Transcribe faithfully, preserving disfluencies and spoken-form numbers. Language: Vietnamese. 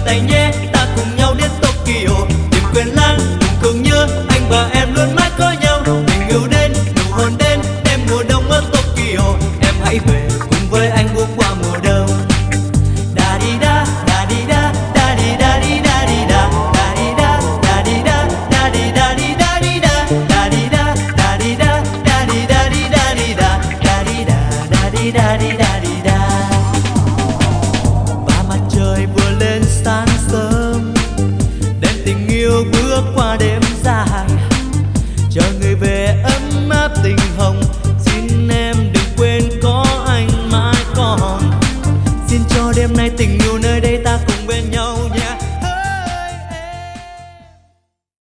tay nhé, ta cùng nhau đến Tokyo. Đừng quên lãng, đừng thường nhớ, anh và em luôn mãi có nhau. Tình yêu đến, nụ hôn đến, đêm mùa đông ở Tokyo. Em hãy về cùng với anh bước qua mùa đông. Da đi da, da đi da, da đi da đi da đi da, da đi da, da đi da, da đi da đi da đi da, da đi da, da đi da, da đi da đi da đi da, da đi da, da đi da đi da đi da. Và mặt trời vừa lên sáng sớm, đêm tình yêu bước qua đêm dài, chờ người về ấm áp tình hồng. Xin em đừng quên có anh mãi còn, xin cho đêm nay tình yêu nơi đây ta cùng bên nhau.